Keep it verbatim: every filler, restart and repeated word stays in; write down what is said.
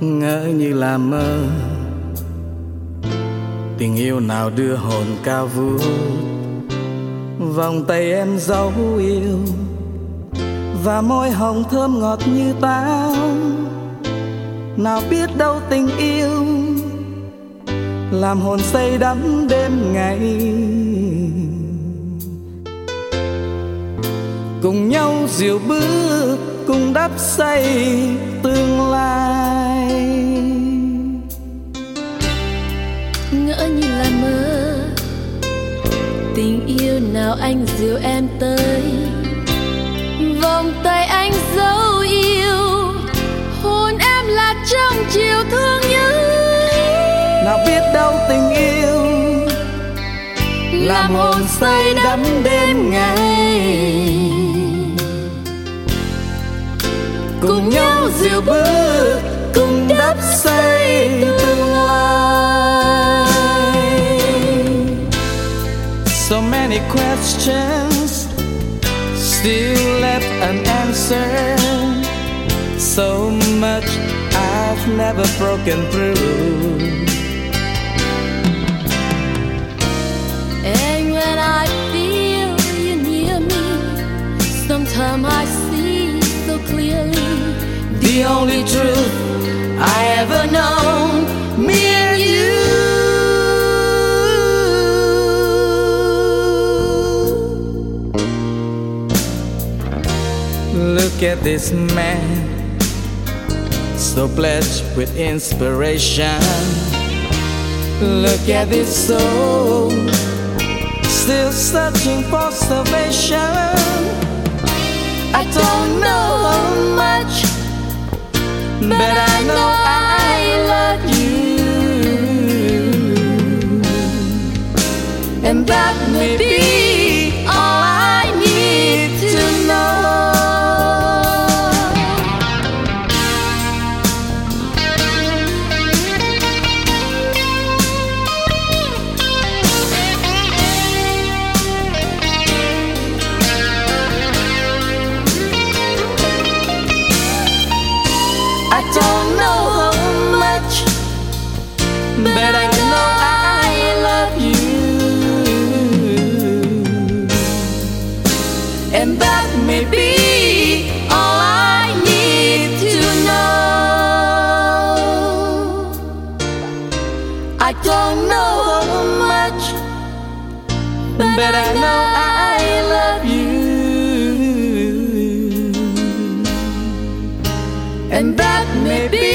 ngỡ như là mơ. Tình yêu nào đưa hồn cao vút, vòng tay em dấu yêu và môi hồng thơm ngọt như táo. Nào biết đâu tình yêu làm hồn say đắm đêm ngày, cùng nhau dìu bước, cùng đắp xây tương lai. Ngỡ như là mơ, tình yêu nào anh dìu em tới, vòng tay anh dấu yêu, hôn em là trong chiều thương nhớ. Nào biết đâu tình yêu làm hồn say đắm đêm ngày, cùng nhau dìu bước, cùng đắp xây tương lai. So many questions still left unanswered, so much I've never broken through. And when I feel you near me, sometimes I see so clearly the only truth I ever known, me and you. Look at this man, so blessed with inspiration. Look at this soul, still searching for salvation. I don't know much, but I know I love you, and that may be all I need to know. I don't know much, but I know I love you, and that may be all I need to know. I don't know much, but I know I love you, and that may be